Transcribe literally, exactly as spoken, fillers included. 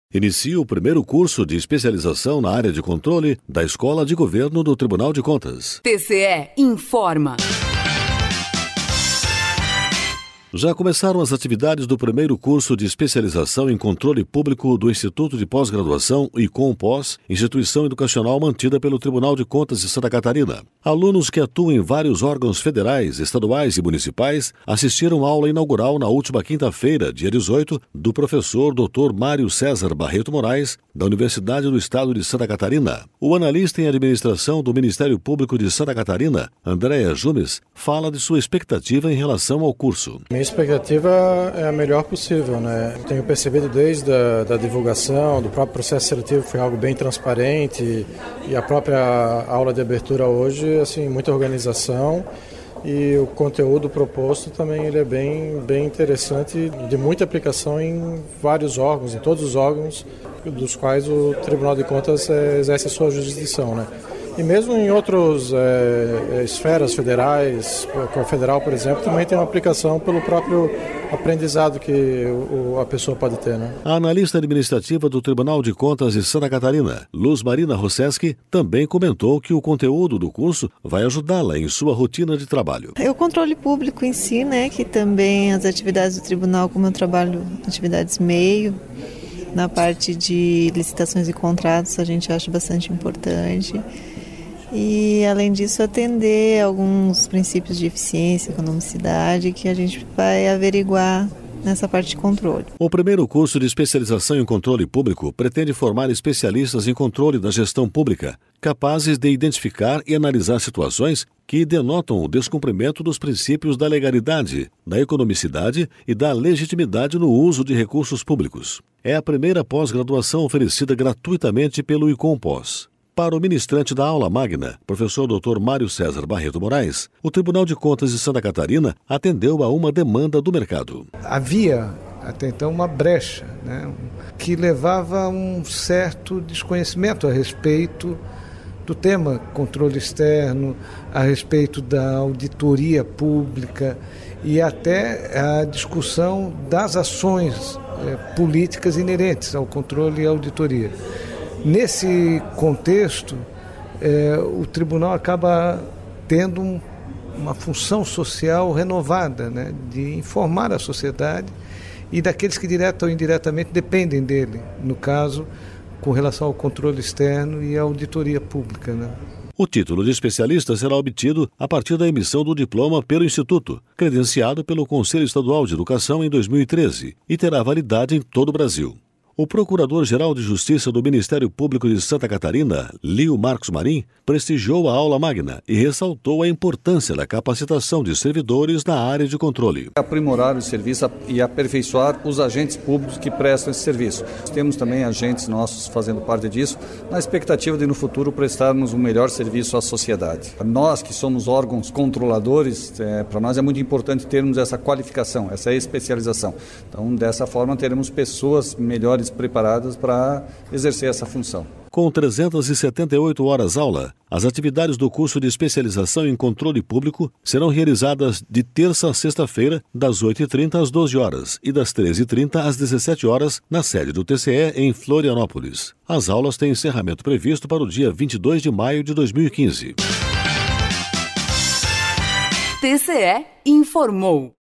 Inicia o primeiro curso de especialização na área de controle da Escola de Governo do Tribunal de Contas. T C E informa. Já começaram as atividades do primeiro curso de especialização em controle público do Instituto de Pós-Graduação ICOM-Pós, instituição educacional mantida pelo Tribunal de Contas de Santa Catarina. Alunos que atuam em vários órgãos federais, estaduais e municipais assistiram à aula inaugural na última quinta-feira, dia dezoito, do professor doutor Mário César Barreto Moraes, da Universidade do Estado de Santa Catarina. O analista em administração do Ministério Público de Santa Catarina, Andréa Jumes, fala de sua expectativa em relação ao curso. Minha expectativa é a melhor possível, né? Tenho percebido desde a da divulgação, do próprio processo seletivo, foi algo bem transparente, e a própria aula de abertura hoje, assim, muita organização, e o conteúdo proposto também ele é bem, bem interessante, de muita aplicação em vários órgãos, em todos os órgãos dos quais o Tribunal de Contas é, exerce a sua jurisdição, né? E mesmo em outras é, esferas federais, a federal, por exemplo, também tem uma aplicação pelo próprio aprendizado que o, a pessoa pode ter, né? A analista administrativa do Tribunal de Contas de Santa Catarina, Luz Marina Rosseski, também comentou que o conteúdo do curso vai ajudá-la em sua rotina de trabalho. É o controle público em si, né, que também as atividades do tribunal, como eu trabalho atividades meio, na parte de licitações e contratos, a gente acha bastante importante. E, além disso, atender alguns princípios de eficiência, economicidade, que a gente vai averiguar nessa parte de controle. O primeiro curso de especialização em controle público pretende formar especialistas em controle da gestão pública, capazes de identificar e analisar situações que denotam o descumprimento dos princípios da legalidade, da economicidade e da legitimidade no uso de recursos públicos. É a primeira pós-graduação oferecida gratuitamente pelo ICOM-Pós. Para o ministrante da aula magna, professor doutor Mário César Barreto Moraes, o Tribunal de Contas de Santa Catarina atendeu a uma demanda do mercado. Havia até então uma brecha, né, que levava a um certo desconhecimento a respeito do tema controle externo, a respeito da auditoria pública e até a discussão das ações é, políticas inerentes ao controle e à auditoria. Nesse contexto, eh, o tribunal acaba tendo um, uma função social renovada, né, de informar a sociedade e daqueles que direta ou indiretamente dependem dele, no caso, com relação ao controle externo e à auditoria pública, né. O título de especialista será obtido a partir da emissão do diploma pelo Instituto, credenciado pelo Conselho Estadual de Educação em dois mil e treze, e terá validade em todo o Brasil. O Procurador-Geral de Justiça do Ministério Público de Santa Catarina, Lio Marcos Marim, prestigiou a aula magna e ressaltou a importância da capacitação de servidores na área de controle. Aprimorar o serviço e aperfeiçoar os agentes públicos que prestam esse serviço. Temos também agentes nossos fazendo parte disso, na expectativa de no futuro prestarmos um melhor serviço à sociedade. Nós que somos órgãos controladores, é, para nós é muito importante termos essa qualificação, essa especialização. Então, dessa forma, teremos pessoas melhores preparadas para exercer essa função. Com trezentas e setenta e oito horas aula, as atividades do curso de especialização em controle público serão realizadas de terça a sexta-feira, das oito e trinta às doze horas e das treze e trinta às dezessete horas, na sede do T C E em Florianópolis. As aulas têm encerramento previsto para o dia vinte e dois de maio de dois mil e quinze. T C E informou.